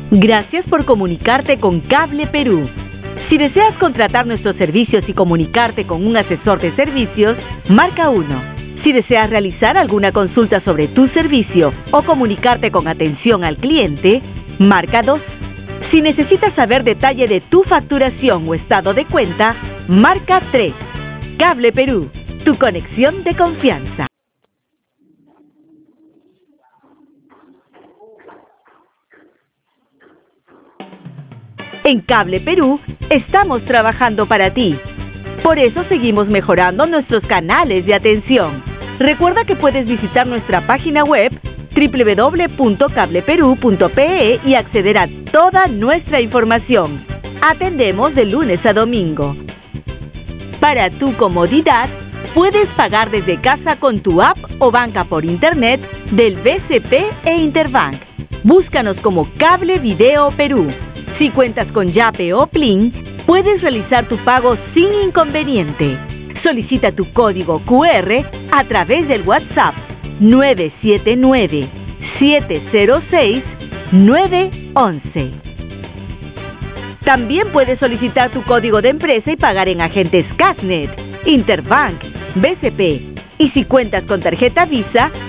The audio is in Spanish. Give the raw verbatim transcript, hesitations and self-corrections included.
Gracias por comunicarte con Cable Perú. Si deseas contratar nuestros servicios y comunicarte con un asesor de servicios, marca uno. Si deseas realizar alguna consulta sobre tu servicio o comunicarte con atención al cliente, marca dos. Si necesitas saber detalle de tu facturación o estado de cuenta, marca tres. Cable Perú, tu conexión de confianza. En Cable Perú estamos trabajando para ti. Por eso seguimos mejorando nuestros canales de atención. Recuerda que puedes visitar nuestra página web doble u doble u doble u punto cable perú punto pe e y acceder a toda nuestra información. Atendemos de lunes a domingo. Para tu comodidad, puedes pagar desde casa con tu app o banca por internet del B C P e Interbank. Búscanos como Cable Video Perú. Si cuentas con Yape o Plin, puedes realizar tu pago sin inconveniente. Solicita tu código cu erre a través del WhatsApp nueve siete nueve, siete cero seis, nueve once. También puedes solicitar tu código de empresa y pagar en agentes Casnet, Interbank, B C P. Y si cuentas con tarjeta Visa,